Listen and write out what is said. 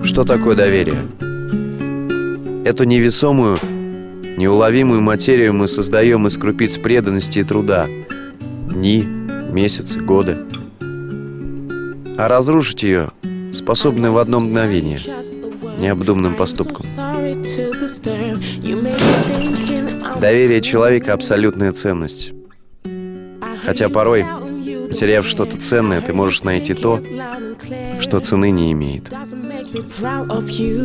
Что такое доверие? Эту невесомую, неуловимую материю мы создаем из крупиц преданности и труда. Дни, месяцы, годы. А разрушить ее способны в одно мгновение, необдуманным поступком. Доверие человека — абсолютная ценность. Хотя порой, потеряв что-то ценное, ты можешь найти то, что цены не имеет.